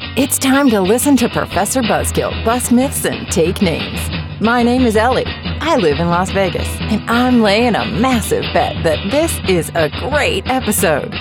It's time to listen to Professor Buzzkill bust myths and take names. My name is Ellie. I live in Las Vegas, and I'm laying a massive bet that this is a great episode.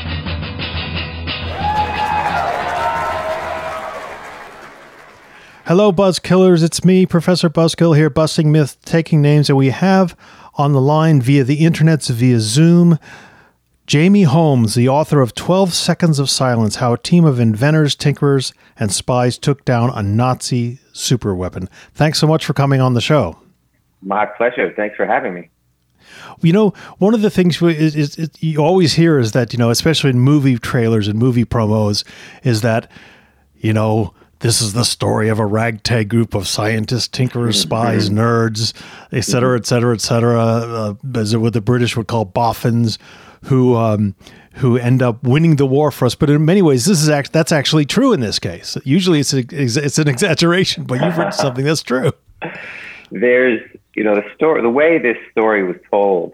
Hello, Buzzkillers. It's me, Professor Buzzkill, here, busting myths, taking names, and we have on the line via the internets, via Zoom, Jamie Holmes, the author of 12 Seconds of Silence, How a Team of Inventors, Tinkerers, and Spies Took Down a Nazi Superweapon. Thanks so much for coming on the show. My pleasure. Thanks for having me. You know, one of the things you always hear is that, especially in movie trailers and movie promos, is that, this is the story of a ragtag group of scientists, tinkerers, spies, nerds, et cetera, et cetera, et cetera, as what the British would call boffins, who end up winning the war for us. But in many ways, that's actually true in this case. Usually it's an exaggeration, but you've written something that's true. There's, the way this story was told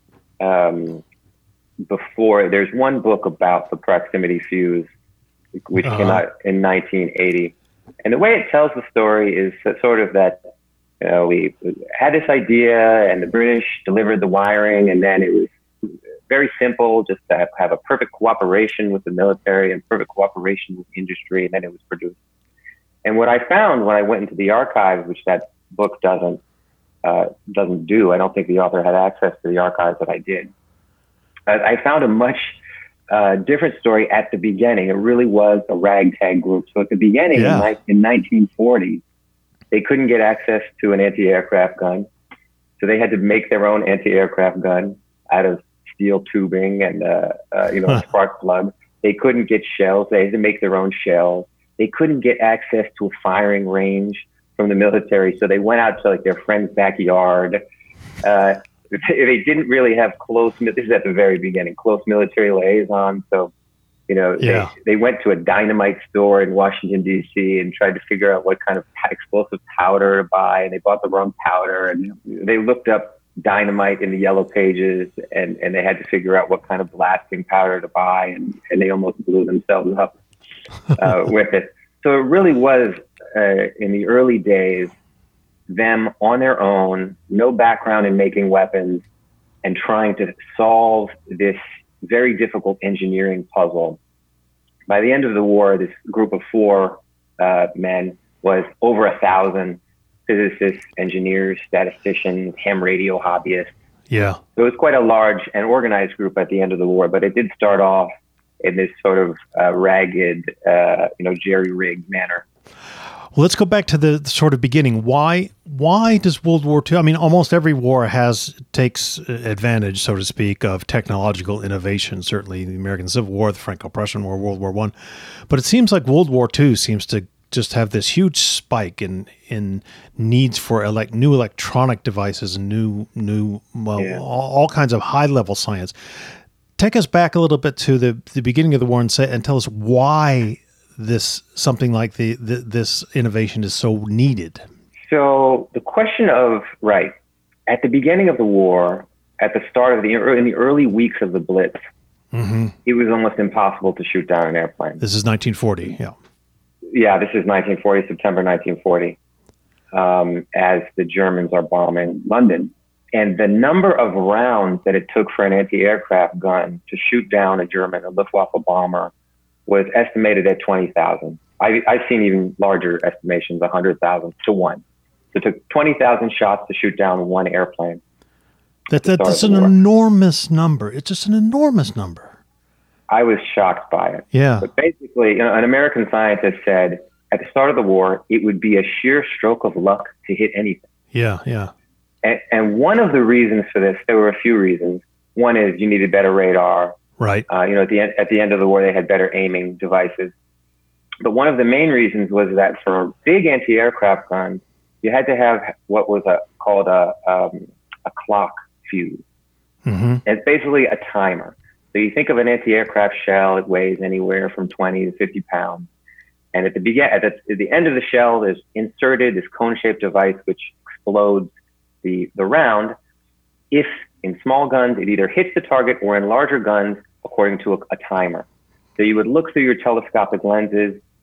before, there's one book about the proximity fuse, which came out in 1980. And the way it tells the story is sort of that, we had this idea and the British delivered the wiring, and then it was very simple, just to have a perfect cooperation with the military and perfect cooperation with industry, and then it was produced. And what I found when I went into the archives, which that book doesn't do, I don't think the author had access to the archives that I did, I found a much different story at the beginning. It really was a ragtag group. So at the beginning, in 1940, they couldn't get access to an anti-aircraft gun. So they had to make their own anti-aircraft gun out of steel tubing and, spark plug. They couldn't get shells. They had to make their own shells. They couldn't get access to a firing range from the military. So they went out to their friend's backyard. They didn't really have this is at the very beginning, close military liaison. So, they went to a dynamite store in Washington, D.C. and tried to figure out what kind of explosive powder to buy. And they bought the wrong powder, and they looked up dynamite in the yellow pages, and they had to figure out what kind of blasting powder to buy, and they almost blew themselves up with it. So it really was, in the early days, them on their own, no background in making weapons, and trying to solve this very difficult engineering puzzle. By the end of the war, this group of four men was over 1,000 physicists, engineers, statisticians, ham radio hobbyists. Yeah. So it was quite a large and organized group at the end of the war, but it did start off in this sort of ragged, jerry-rigged manner. Well, let's go back to the sort of beginning. Why does World War II, almost every war takes advantage, so to speak, of technological innovation, certainly the American Civil War, the Franco-Prussian War, World War I. But it seems like World War II seems to just have this huge spike in needs for new electronic devices and all kinds of high-level science. Take us back a little bit to the beginning of the war and tell us why something like this innovation is so needed. So the question of, at the beginning of the war, at the start of in the early weeks of the Blitz, it was almost impossible to shoot down an airplane. This is 1940, yeah. Yeah, this is 1940, September 1940, as the Germans are bombing London. And the number of rounds that it took for an anti-aircraft gun to shoot down a Luftwaffe bomber was estimated at 20,000. I've seen even larger estimations, 100,000 to 1. So it took 20,000 shots to shoot down one airplane. That's an enormous number. It's just an enormous number. I was shocked by it. Yeah. But basically, an American scientist said at the start of the war, it would be a sheer stroke of luck to hit anything. Yeah, yeah. And one of the reasons for this, there were a few reasons. One is you needed better radar. Right. At the end of the war, they had better aiming devices. But one of the main reasons was that for big anti-aircraft guns, you had to have what was called a clock fuse. Mm-hmm. And it's basically a timer. So you think of an anti-aircraft shell, it weighs anywhere from 20 to 50 pounds. And at the end of the shell, there's inserted this cone-shaped device which explodes the round. If in small guns, it either hits the target, or in larger guns, according to a timer. So you would look through your telescopic lenses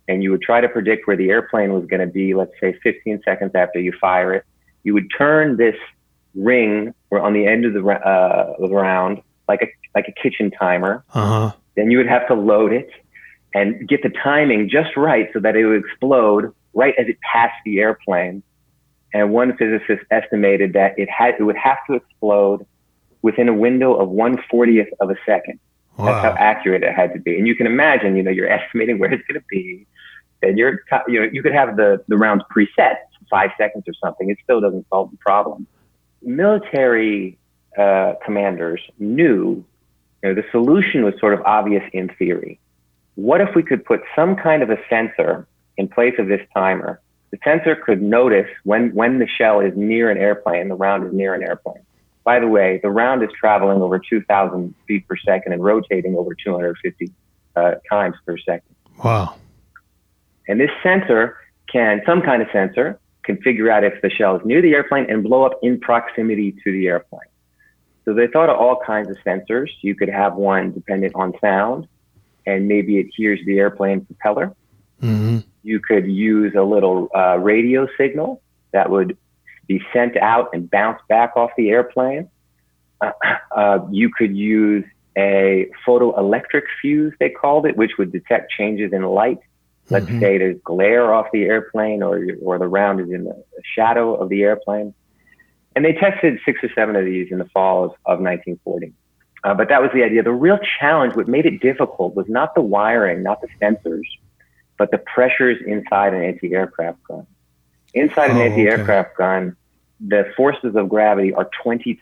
and you would try to predict where the airplane was going to be, let's say 15 seconds after you fire it. You would turn this ring or on the end of the round like a kitchen timer. Uh-huh. Then you would have to load it and get the timing just right so that it would explode right as it passed the airplane. And one physicist estimated that it would have to explode within a window of 1/40th of a second. Wow. That's how accurate it had to be. And you can imagine, you're estimating where it's going to be, and you could have the rounds preset 5 seconds or something. It still doesn't solve the problem. Military commanders knew, the solution was sort of obvious in theory. What if we could put some kind of a sensor in place of this timer? The sensor could notice when the shell is near an airplane, the round is near an airplane. By the way, the round is traveling over 2,000 feet per second and rotating over 250 times per second. Wow. And this sensor some kind of sensor can figure out if the shell is near the airplane and blow up in proximity to the airplane. So they thought of all kinds of sensors. You could have one dependent on sound, and maybe it hears the airplane propeller. Mm-hmm. You could use a little radio signal that would be sent out and bounce back off the airplane. You could use a photoelectric fuse, they called it, which would detect changes in light. Let's say there's glare off the airplane or the round is in the shadow of the airplane. And they tested 6 or 7 of these in the fall of 1940. But that was the idea. The real challenge, what made it difficult, was not the wiring, not the sensors, but the pressures inside an anti-aircraft gun. Inside an anti-aircraft gun, the forces of gravity are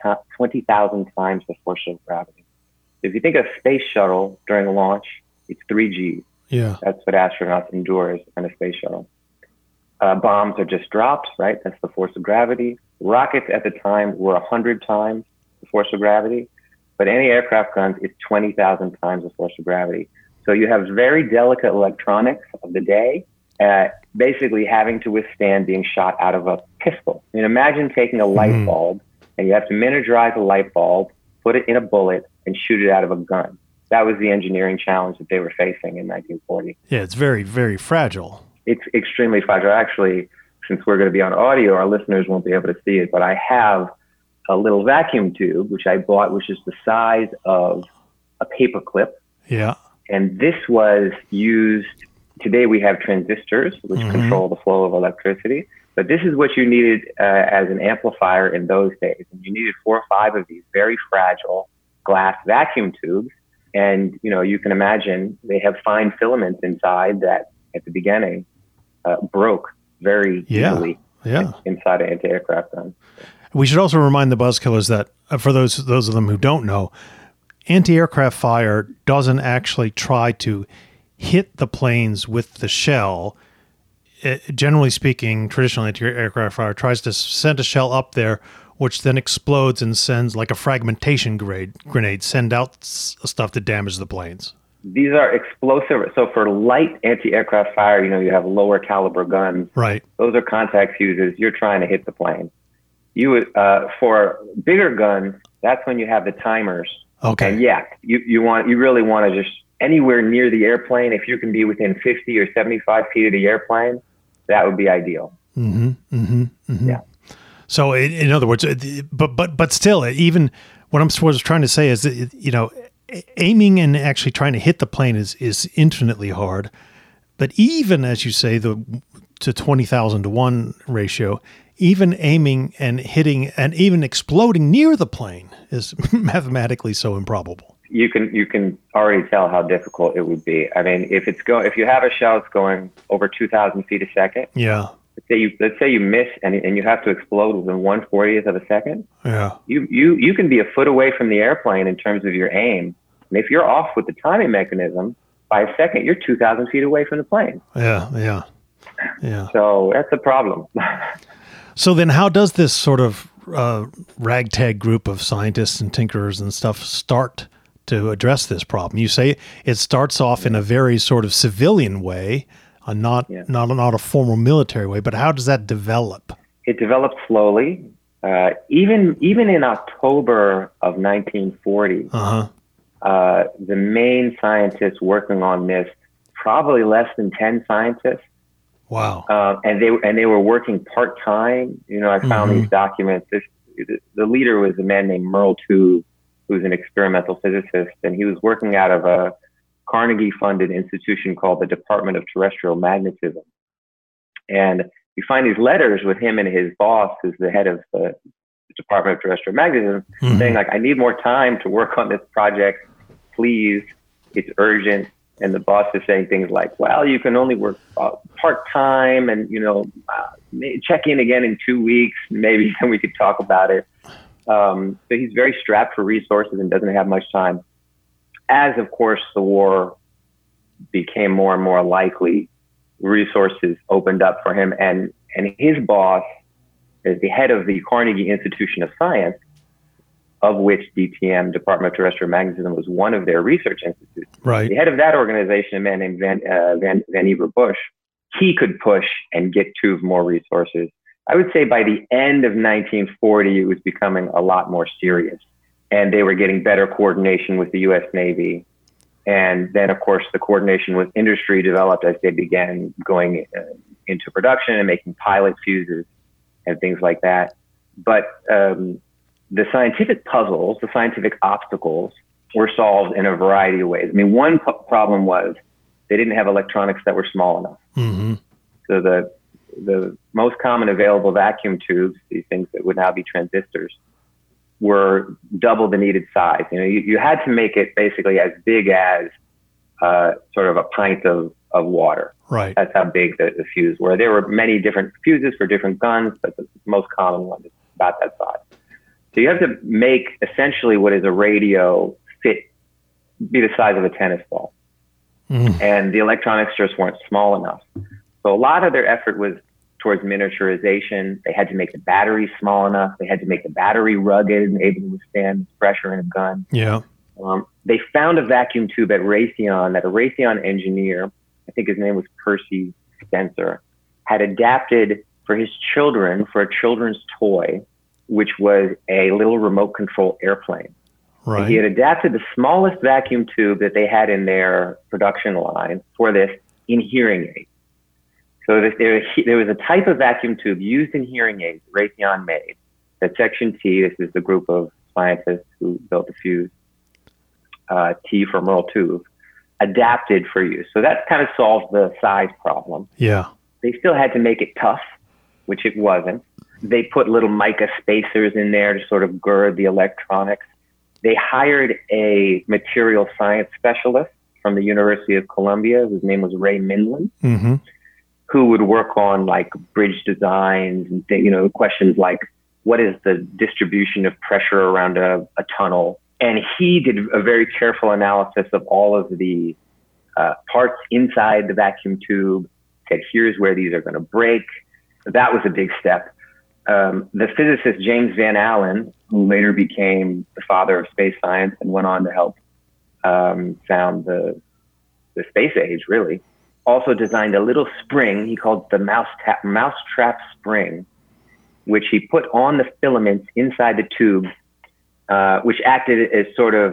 20,000 times the force of gravity. If you think of a space shuttle during a launch, it's 3 Gs. Yeah. That's what astronauts endure in a space shuttle. Bombs are just dropped, right? That's the force of gravity. Rockets at the time were 100 times the force of gravity, but anti-aircraft guns is 20,000 times the force of gravity. So you have very delicate electronics of the day, basically having to withstand being shot out of a pistol. I mean, imagine taking a light bulb and you have to miniaturize a light bulb, put it in a bullet, and shoot it out of a gun. That was the engineering challenge that they were facing in 1940. Yeah, it's very, very fragile. It's extremely fragile. Actually, since we're going to be on audio, our listeners won't be able to see it, but I have a little vacuum tube, which I bought, which is the size of a paper clip. Yeah. And this was used, today we have transistors, which control the flow of electricity, but this is what you needed as an amplifier in those days. And you needed 4 or 5 of these very fragile glass vacuum tubes. And, you can imagine they have fine filaments inside that at the beginning broke very easily inside an anti-aircraft gun. We should also remind the Buzzkillers that for those of them who don't know, anti-aircraft fire doesn't actually try to hit the planes with the shell. Generally speaking, traditional anti-aircraft fire tries to send a shell up there, which then explodes and sends like a fragmentation grenade, send out stuff that damages the planes. These are explosive. So for light anti-aircraft fire, you have lower caliber guns. Right. Those are contact fuses. You're trying to hit the plane. You would, for bigger guns, that's when you have the timers. Okay. And you really want to just anywhere near the airplane. If you can be within 50 or 75 feet of the airplane, that would be ideal. Yeah. So in other words, but still, even what I was trying to say is that, aiming and actually trying to hit the plane is infinitely hard. But even as you say, to 20,000 to 1 ratio, even aiming and hitting and even exploding near the plane is mathematically so improbable. You can already tell how difficult it would be. I mean, if you have a shell that's going over 2,000 feet a second. Yeah. Let's say you miss and you have to explode within 1/40th of a second. Yeah. You can be a foot away from the airplane in terms of your aim. And if you're off with the timing mechanism by a second, you're 2,000 feet away from the plane. Yeah. So that's a problem. So then how does this sort of ragtag group of scientists and tinkerers and stuff start to address this problem? You say it starts off in a very sort of civilian way, not a formal military way, but how does that develop? It developed slowly. Even in October of 1940, the main scientists working on this probably less than 10 scientists. Wow. And they were working part-time. I found these documents. The leader was a man named Merle Tuve, who's an experimental physicist, and he was working out of a Carnegie-funded institution called the Department of Terrestrial Magnetism. And you find these letters with him and his boss, who's the head of the Department of Terrestrial Magnetism, saying like, I need more time to work on this project. Please, it's urgent. And the boss is saying things like, well, you can only work part-time and, check in again in 2 weeks. Maybe then we could talk about it. So he's very strapped for resources and doesn't have much time. As, of course, the war became more and more likely, resources opened up for him. And his boss, as the head of the Carnegie Institution of Science, of which DTM, Department of Terrestrial Magnetism, was one of their research institutes. Right. The head of that organization, a man named Vannevar Bush, he could push and get Tuve more resources. I would say by the end of 1940, it was becoming a lot more serious. And they were getting better coordination with the U.S. Navy. And then, of course, the coordination with industry developed as they began going into production and making pilot fuses and things like that. But the scientific puzzles, the scientific obstacles were solved in a variety of ways. I mean, one problem was they didn't have electronics that were small enough. Mm-hmm. So the most common available vacuum tubes, these things that would now be transistors, were double the needed size. You had to make it basically as big as sort of a pint of water. Right. That's how big the fuse were. There were many different fuses for different guns, but the most common one is about that size. So you have to make essentially what is a radio be the size of a tennis ball. And the electronics just weren't small enough. So a lot of their effort was towards miniaturization. They had to make the battery small enough. They had to make the battery rugged and able to withstand pressure in a gun. Yeah. They found a vacuum tube at Raytheon that a Raytheon engineer, I think his name was Percy Spencer, had adapted for his children for a children's toy, which was a little remote control airplane. Right. And he had adapted the smallest vacuum tube that they had in their production line for this in hearing aids. So there was a type of vacuum tube used in hearing aids Raytheon made that Section T, this is the group of scientists who built the fuse, T for Merle Tuve, adapted for use. So that kind of solved the size problem. Yeah. They still had to make it tough, which it wasn't. They put little mica spacers in there to sort of gird the electronics. They hired a material science specialist from the University of Columbia, whose name was Ray Mindlin, who would work on like bridge designs and questions like what is the distribution of pressure around a tunnel. And he did a very careful analysis of all of the parts inside the vacuum tube, said here's where these are going to break. That was a big step. The physicist James Van Allen, who later became the father of space science and went on to help found the space age, really, also designed a little spring he called the mousetrap spring, which he put on the filaments inside the tube, which acted as sort of,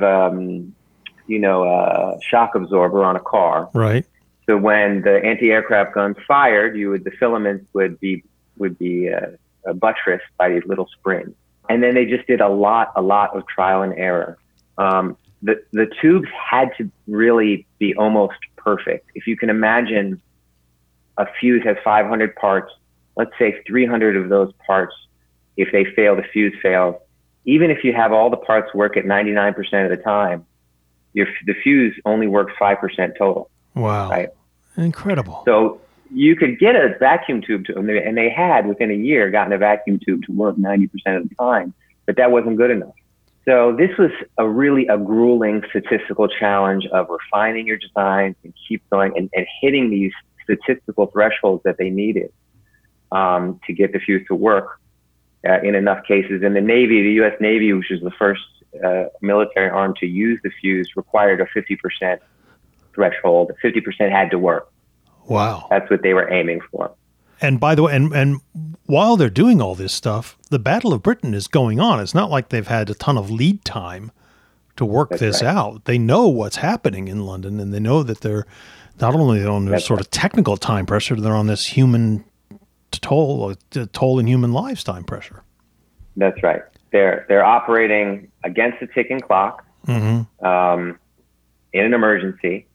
a shock absorber on a car. Right. So when the anti-aircraft guns fired, the filaments would be buttressed by these little springs. And then they just did a lot of trial and error. The tubes had to really be almost perfect. If you can imagine a fuse has 500 parts, let's say 300 of those parts, if they fail, the fuse fails. Even if you have all the parts work at 99% of the time, the fuse only works 5% total. Wow. Right? Incredible. So you could get a vacuum tube and they had within a year gotten a vacuum tube to work 90% of the time, but that wasn't good enough. So this was a grueling statistical challenge of refining your designs and keep going and hitting these statistical thresholds that they needed to get the fuse to work in enough cases. And the Navy, the U.S. Navy, which was the first military arm to use the fuse, required a 50% threshold. 50% had to work. Wow. That's what they were aiming for. And by the way, and while they're doing all this stuff, the Battle of Britain is going on. It's not like they've had a ton of lead time to work this out. They know what's happening in London, and they know that Not only are they on this sort of technical time pressure, they're on this human toll in human lives time pressure. That's right. They're operating against a ticking clock, in an emergency,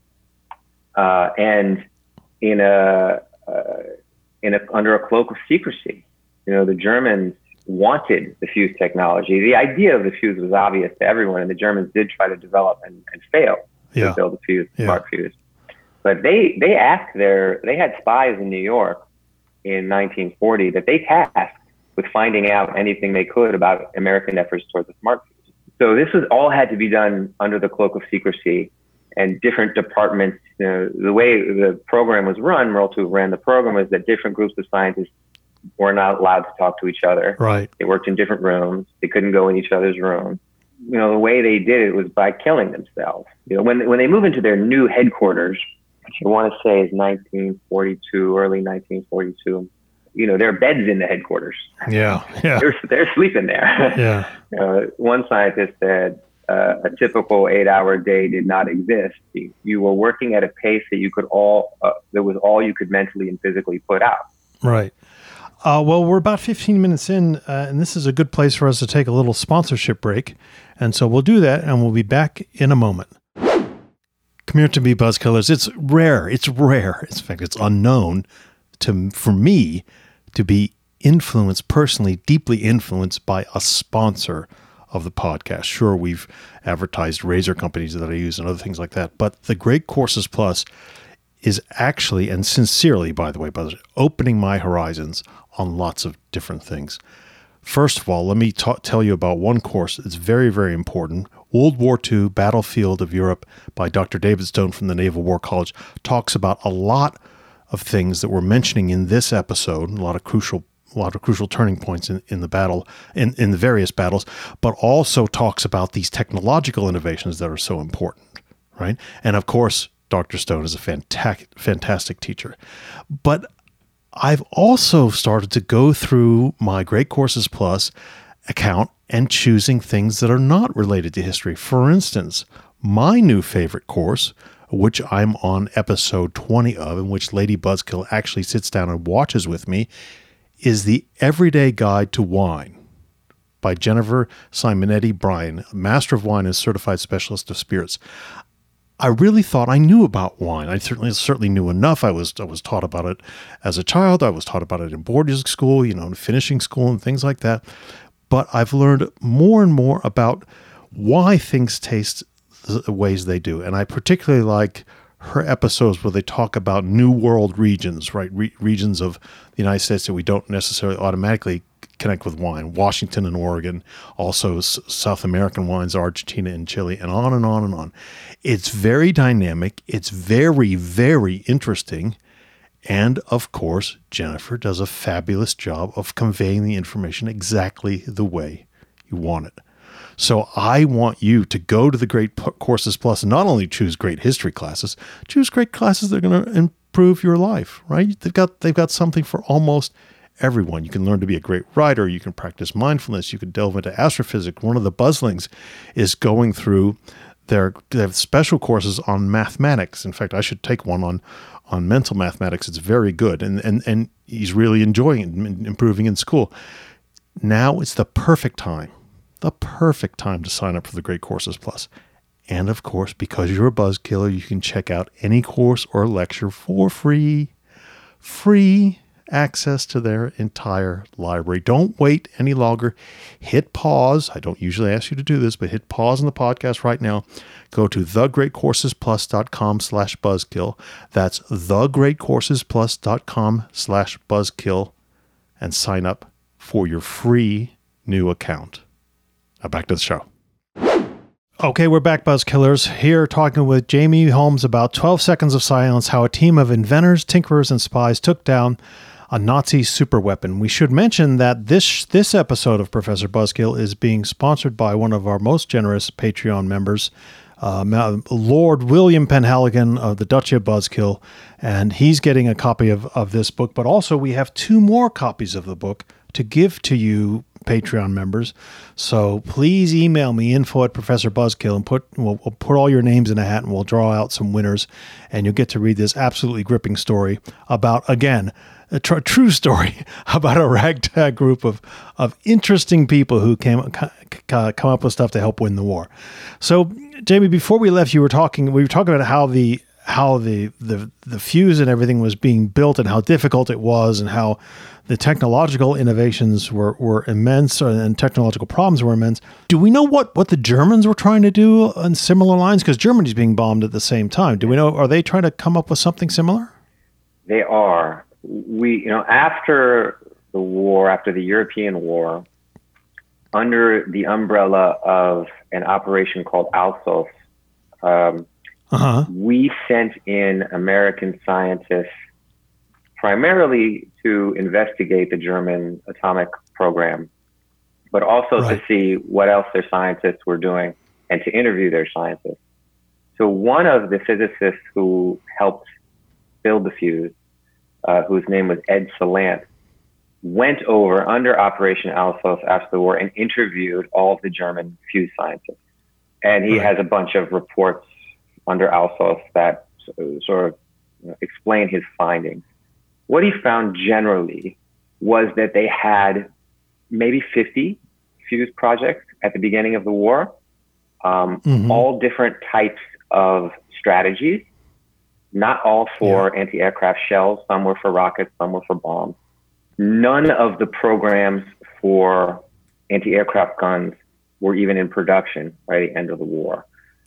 and under a cloak of secrecy. The Germans wanted the fuse technology. The idea of the fuse was obvious to everyone, and the Germans did try to develop and fail to build the fuse, smart fuse. But they had spies in New York in 1940 that they tasked with finding out anything they could about American efforts towards the smart fuse. So this all had to be done under the cloak of secrecy, and different departments, the way the program was run, Merle Tuve ran the program, was that different groups of scientists were not allowed to talk to each other. Right. They worked in different rooms. They couldn't go in each other's rooms. The way they did it was by killing themselves. When they move into their new headquarters, which I want to say is 1942, early 1942, there are beds in the headquarters. Yeah. They're sleeping there. Yeah. One scientist said a typical 8-hour day did not exist. You were working at a pace that that was all you could mentally and physically put out. Right. Well, we're about 15 minutes in, and this is a good place for us to take a little sponsorship break. And so we'll do that, and we'll be back in a moment. Come here to me, Buzzkillers. It's rare. In fact, it's unknown for me to be influenced, personally, deeply influenced by a sponsor of the podcast. Sure, we've advertised razor companies that I use and other things like that, but the Great Courses Plus is actually, and sincerely, by the way, opening my horizons on lots of different things. First of all, let me tell you about one course that's very, very important. World War II, Battlefield of Europe by Dr. David Stone from the Naval War College talks about a lot of things that we're mentioning in this episode, a lot of crucial turning points in the battle, in the various battles, but also talks about these technological innovations that are so important, right? And of course, Dr. Stone is a fantastic teacher. But I've also started to go through my Great Courses Plus account and choosing things that are not related to history. For instance, my new favorite course, which I'm on episode 20 of, in which Lady Buzzkill actually sits down and watches with me, is The Everyday Guide to Wine by Jennifer Simonetti Bryan, Master of Wine and Certified Specialist of Spirits. I really thought I knew about wine. I certainly knew enough. I was taught about it as a child. I was taught about it in boarding school, in finishing school and things like that. But I've learned more and more about why things taste the ways they do. And I particularly like her episodes where they talk about New World regions, right? Regions of the United States that we don't necessarily automatically connect with wine. Washington and Oregon, also South American wines, Argentina and Chile, and on and on and on. It's very dynamic. It's very, very interesting. And of course, Jennifer does a fabulous job of conveying the information exactly the way you want it. So I want you to go to the Great Courses Plus and not only choose great history classes, choose great classes that are going to improve your life, right? They've got something for almost everyone. You can learn to be a great writer. You can practice mindfulness. You can delve into astrophysics. One of the Buzzlings is going through they have special courses on mathematics. In fact, I should take one on mental mathematics. It's very good. And he's really enjoying it and improving in school. Now it's the perfect time to sign up for the Great Courses Plus. And of course, because you're a Buzzkiller, you can check out any course or lecture for free access to their entire library. Don't wait any longer. Hit pause. I don't usually ask you to do this, but hit pause on the podcast right now. Go to thegreatcoursesplus.com/buzzkill. That's thegreatcoursesplus.com/buzzkill and sign up for your free new account. Now back to the show. Okay, we're back, Buzzkillers. Here talking with Jamie Holmes about 12 Seconds of Silence, how a team of inventors, tinkerers, and spies took down a Nazi superweapon. We should mention that this episode of Professor Buzzkill is being sponsored by one of our most generous Patreon members, Lord William Penhaligon of the Duchy of Buzzkill, and he's getting a copy of this book. But also we have 2 more copies of the book to give to you Patreon members. So please email me, info@ProfessorBuzzkill, and we'll put all your names in a hat and we'll draw out some winners, and you'll get to read this absolutely gripping story about, again, a true story about a ragtag group of interesting people who come up with stuff to help win the war. So, Jamie, before we left, we were talking about how the fuse and everything was being built and how difficult it was and how the technological innovations were immense and technological problems were immense. Do we know what the Germans were trying to do on similar lines? Because Germany's being bombed at the same time. Do we know, are they trying to come up with something similar? They are. After the war, after the European war, under the umbrella of an operation called Alsos, we sent in American scientists primarily to investigate the German atomic program, but also to see what else their scientists were doing and to interview their scientists. So one of the physicists who helped build the fuse, whose name was Ed Salant, went over under Operation Alsos after the war and interviewed all of the German fuse scientists. And he has a bunch of reports under Alsos that sort of explain his findings. What he found generally was that they had maybe 50 fuse projects at the beginning of the war, all different types of strategies, not all for anti-aircraft shells. Some were for rockets, some were for bombs. None of the programs for anti-aircraft guns were even in production by the end of the war.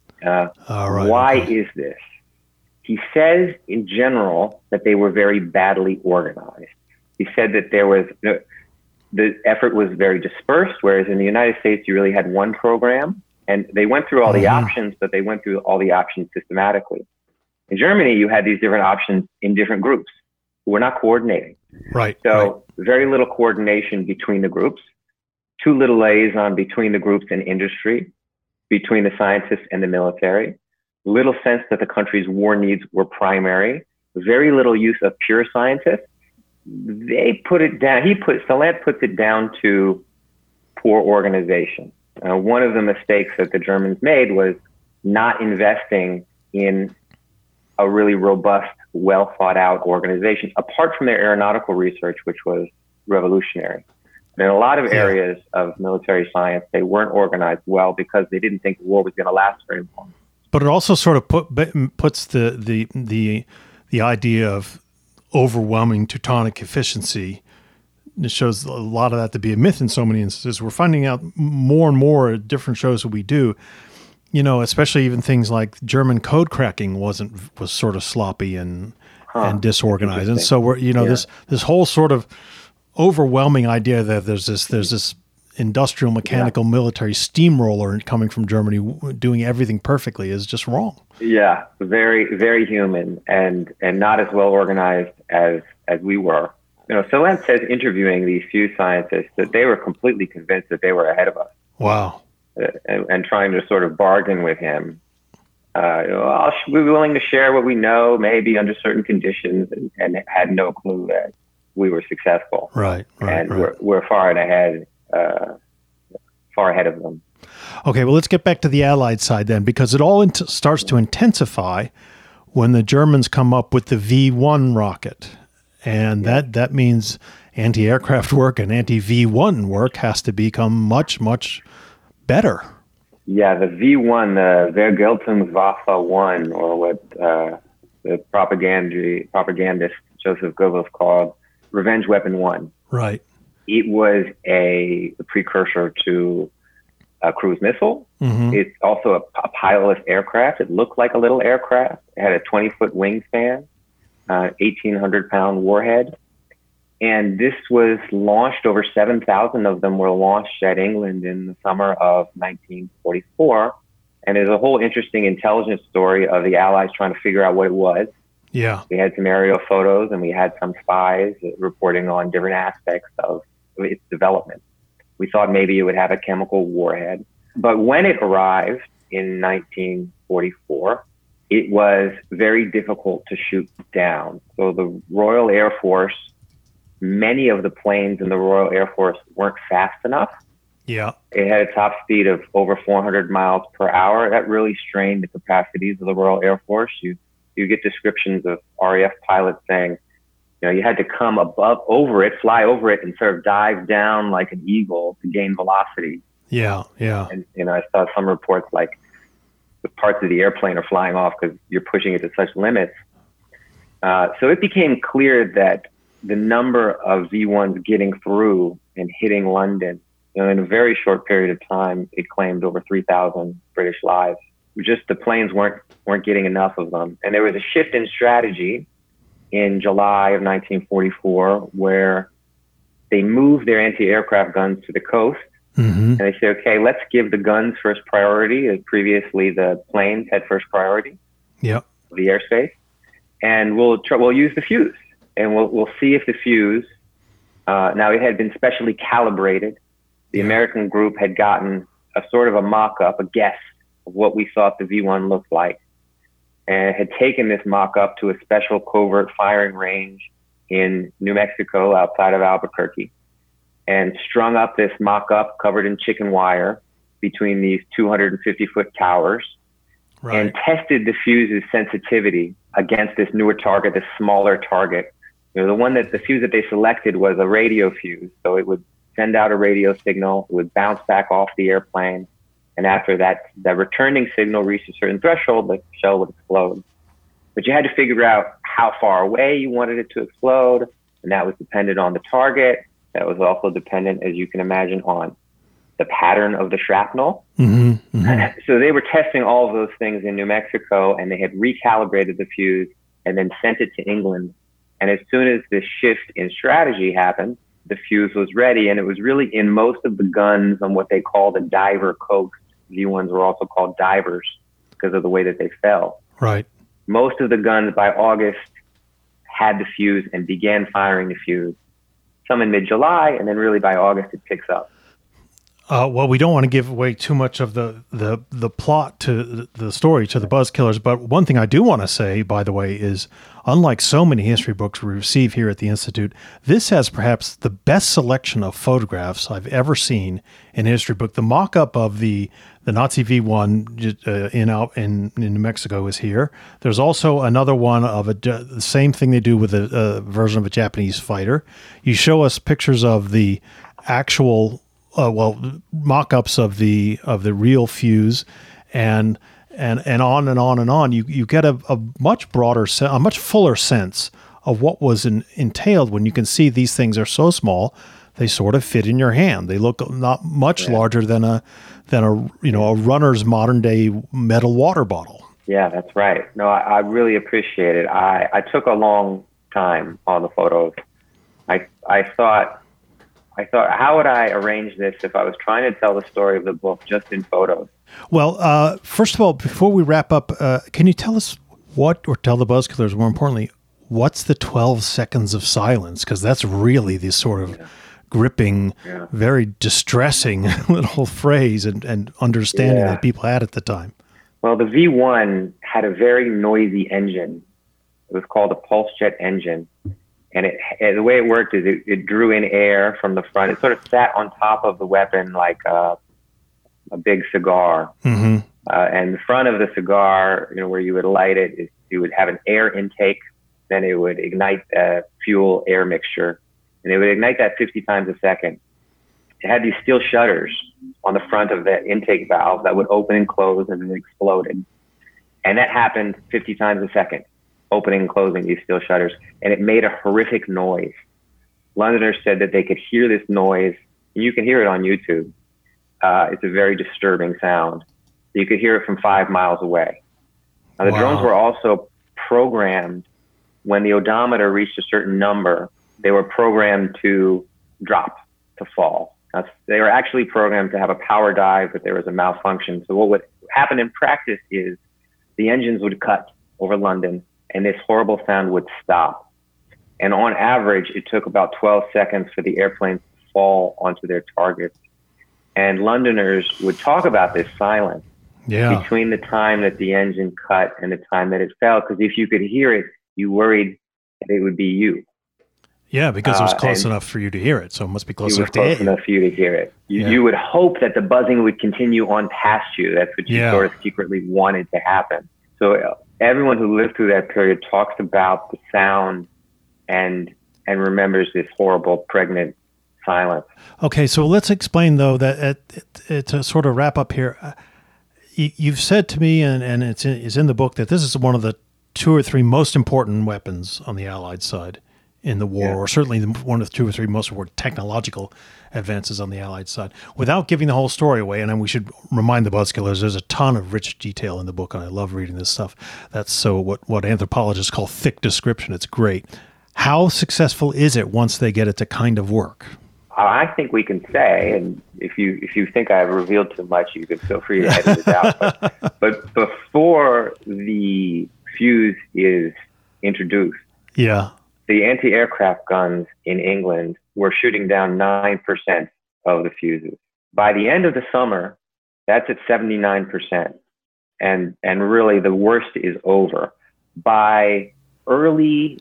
Why is this? He says in general that they were very badly organized. He said that there was, the effort was very dispersed, whereas in the United States, you really had one program and they went through all the options, but they went through all the options systematically. In Germany, you had these different options in different groups who were not coordinating. So very little coordination between the groups, too little liaison between the groups and industry, between the scientists and the military, little sense that the country's war needs were primary, very little use of pure scientists. They put it down, Salant puts it down to poor organization. One of the mistakes that the Germans made was not investing in a really robust, well thought out organization, apart from their aeronautical research, which was revolutionary. In a lot of areas of military science, they weren't organized well because they didn't think the war was going to last very long. But it also sort of puts the idea of overwhelming Teutonic efficiency. It shows a lot of that to be a myth in so many instances. We're finding out more and more at different shows that we do. Especially even things like German code cracking was sort of sloppy and disorganized. And so we're this whole sort of overwhelming idea that there's this industrial mechanical military steamroller coming from Germany doing everything perfectly is just wrong. Yeah, very, very human and not as well organized as we were. Salant says interviewing these fuse scientists that they were completely convinced that they were ahead of us. Wow. And trying to sort of bargain with him. I'll be willing to share what we know, maybe under certain conditions, and had no clue that we were successful. Right. We're far ahead of them. Okay, well, let's get back to the Allied side then, because it all starts to intensify when the Germans come up with the V-1 rocket. And that means anti-aircraft work and anti-V-1 work has to become much, much better. Yeah, the V-1, the Vergeltungswaffe 1, or what the propagandist Joseph Goebbels called Revenge Weapon 1. Right. It was a precursor to a cruise missile. It's also a pilotless aircraft. It looked like a little aircraft. It had a 20-foot wingspan, 1,800-pound warhead. And this was launched, over 7,000 of them were launched at England in the summer of 1944. And there's a whole interesting intelligence story of the Allies trying to figure out what it was. Yeah. We had some aerial photos and we had some spies reporting on different aspects of its development. We thought maybe it would have a chemical warhead. But when it arrived in 1944, it was very difficult to shoot down. So the Royal Air Force many of the planes in the Royal Air Force weren't fast enough. Yeah. It had a top speed of over 400 miles per hour. That really strained the capacities of the Royal Air Force. You get descriptions of RAF pilots saying, you had to come over it, fly over it, and sort of dive down like an eagle to gain velocity. Yeah, yeah. And I saw some reports like the parts of the airplane are flying off because you're pushing it to such limits. So it became clear that the number of V1s getting through and hitting London, in a very short period of time, it claimed over 3,000 British lives. Just the planes weren't getting enough of them. And there was a shift in strategy in July of 1944 where they moved their anti-aircraft guns to the coast. Mm-hmm. And they said, okay, let's give the guns first priority, as previously the planes had first priority. Yep. The airspace. And we'll use the fuse, and we'll see if the fuse. Now it had been specially calibrated. The American group had gotten a sort of a mock-up, a guess of what we thought the V1 looked like, and had taken this mock-up to a special covert firing range in New Mexico outside of Albuquerque, and strung up this mock-up covered in chicken wire between these 250-foot towers. Right. And tested the fuse's sensitivity against this newer target, this smaller target. The fuse that they selected was a radio fuse. So it would send out a radio signal, it would bounce back off the airplane. And after that returning signal reached a certain threshold, the shell would explode. But you had to figure out how far away you wanted it to explode. And that was dependent on the target. That was also dependent, as you can imagine, on the pattern of the shrapnel. Mm-hmm, mm-hmm. So they were testing all of those things in New Mexico, and they had recalibrated the fuse and then sent it to England. And as soon as this shift in strategy happened, the fuse was ready, and it was really in most of the guns on what they call the diver coast. V1s were also called divers because of the way that they fell. Right. Most of the guns by August had the fuse and began firing the fuse. Some in mid-July, and then really by August it picks up. Well, we don't want to give away too much of the plot to the story to the Buzzkillers, but one thing I do want to say, by the way, is unlike so many history books we receive here at the Institute, this has perhaps the best selection of photographs I've ever seen in a history book. The mock-up of the Nazi V1 in New Mexico is here. There's also another one of the same thing they do with a version of a Japanese fighter. You show us pictures of the actual mock-ups of the real fuse, and on and on and on. You get a much broader, a much fuller sense of what was entailed when you can see these things are so small they sort of fit in your hand. They look not much larger than a runner's modern day metal water bottle. Yeah, that's right. No, I really appreciate it. I took a long time on the photos. I thought, how would I arrange this if I was trying to tell the story of the book just in photos? Well, first of all, before we wrap up, can you tell us or tell the Buzzkillers, more importantly, what's the 12 seconds of silence? Because that's really the sort of gripping, very distressing little phrase and understanding that people had at the time. Well, the V1 had a very noisy engine. It was called a pulse jet engine. And the way it worked is it drew in air from the front. It sort of sat on top of the weapon like a big cigar. Mm-hmm. And the front of the cigar, where you would light it, you would have an air intake. Then it would ignite a fuel-air mixture. And it would ignite that 50 times a second. It had these steel shutters on the front of the intake valve that would open and close as it exploded. And that happened 50 times a second. Opening and closing these steel shutters, and it made a horrific noise. Londoners said that they could hear this noise. You can hear it on YouTube. It's a very disturbing sound. You could hear it from 5 miles away. Now, the drones were also programmed when the odometer reached a certain number. They were programmed to drop, to fall. Now, they were actually programmed to have a power dive, but there was a malfunction. So what would happen in practice is the engines would cut over London, and this horrible sound would stop. And on average, it took about 12 seconds for the airplanes to fall onto their targets. And Londoners would talk about this silence between the time that the engine cut and the time that it fell, because if you could hear it, you worried that it would be you. Yeah, because it was close enough for you to hear it, so it must be close enough to close enough for you to hear it. You would hope that the buzzing would continue on past you. That's what you sort of secretly wanted to happen. So everyone who lived through that period talks about the sound and remembers this horrible, pregnant silence. Okay, so let's explain, though, that to sort of wrap up here, you've said to me, and it's in the book, that this is one of the 2 or 3 most important weapons on the Allied side in the war, or certainly one of the 2 or 3 most important technological advances on the Allied side. Without giving the whole story away, and then we should remind the Buzzkillers, there's a ton of rich detail in the book, and I love reading this stuff. That's what anthropologists call thick description. It's great. How successful is it once they get it to kind of work? I think we can say, and if you think I've revealed too much, you can feel free to edit it out. But before the fuse is introduced, the anti-aircraft guns in England were shooting down 9% of the fuses. By the end of the summer, that's at 79%. And really the worst is over. By early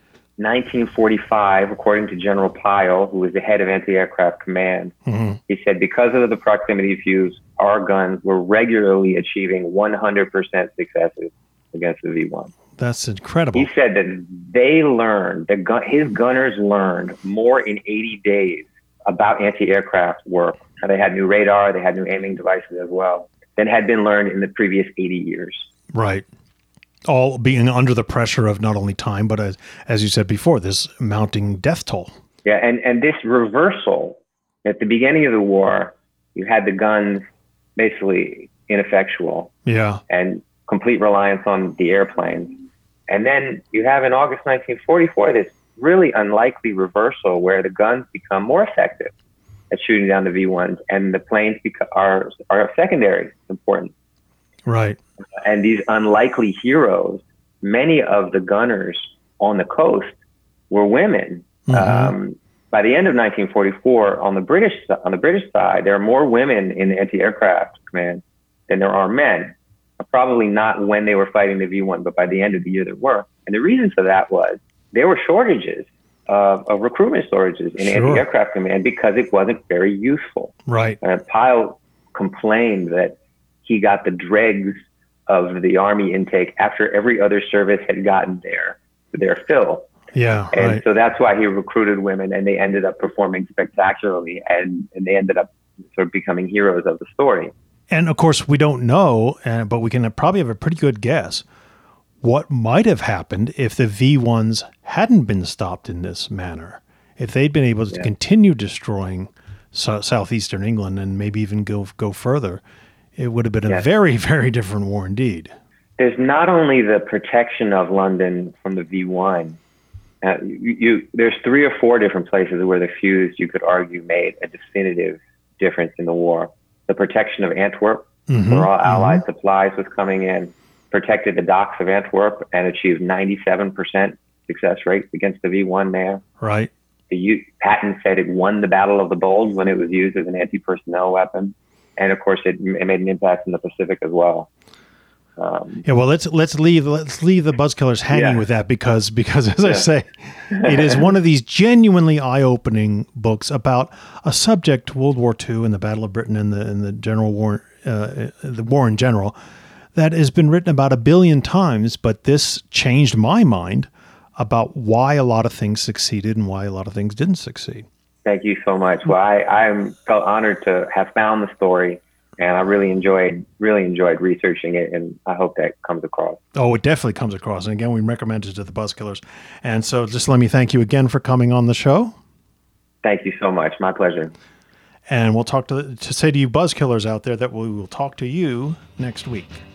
1945, according to General Pyle, who was the head of anti-aircraft command, he said, because of the proximity fuse, our guns were regularly achieving 100% successes against the V1. That's incredible. He said that they learned, his gunners learned more in 80 days about anti-aircraft work. Now, they had new radar, they had new aiming devices as well, than had been learned in the previous 80 years. Right. All being under the pressure of not only time, but as you said before, this mounting death toll. Yeah, and this reversal, at the beginning of the war, you had the guns basically ineffectual. Yeah. And complete reliance on the airplanes. And then you have in August 1944 this really unlikely reversal where the guns become more effective at shooting down the V1s, and the planes are secondary important. Right. And these unlikely heroes, many of the gunners on the coast were women. By the end of 1944, on the British side, there are more women in the anti-aircraft command than there are men. Probably not when they were fighting the V1, but by the end of the year there were. And the reason for that was there were shortages of recruitment shortages in anti-aircraft command because it wasn't very useful. Right. Pyle complained that he got the dregs of the Army intake after every other service had gotten their fill. Yeah. And so that's why he recruited women, and they ended up performing spectacularly, and they ended up sort of becoming heroes of the story. And of course, we don't know, but we can probably have a pretty good guess what might have happened if the V1s hadn't been stopped in this manner. If they'd been able to continue destroying southeastern England and maybe even go further, it would have been a very, very different war indeed. There's not only the protection of London from the V1. There's 3 or 4 different places where the fuse, you could argue, made a definitive difference in the war. The protection of Antwerp, where all Allied supplies was coming in, protected the docks of Antwerp and achieved 97% success rate against the V1 there. Right. Patton said it won the Battle of the Bulge when it was used as an anti-personnel weapon. And of course, it made an impact in the Pacific as well. Well, let's leave the Buzzkillers hanging with that because as I say, it is one of these genuinely eye-opening books about a subject, World War II and the Battle of Britain and the general war, the war in general, that has been written about 1 billion times. But this changed my mind about why a lot of things succeeded and why a lot of things didn't succeed. Thank you so much. Well, I felt honored to have found the story. And I really enjoyed researching it, and I hope that comes across. Oh, it definitely comes across. And again, we recommend it to the Buzzkillers. And so just let me thank you again for coming on the show. Thank you so much. My pleasure. And we'll talk to say to you Buzzkillers out there that we will talk to you next week.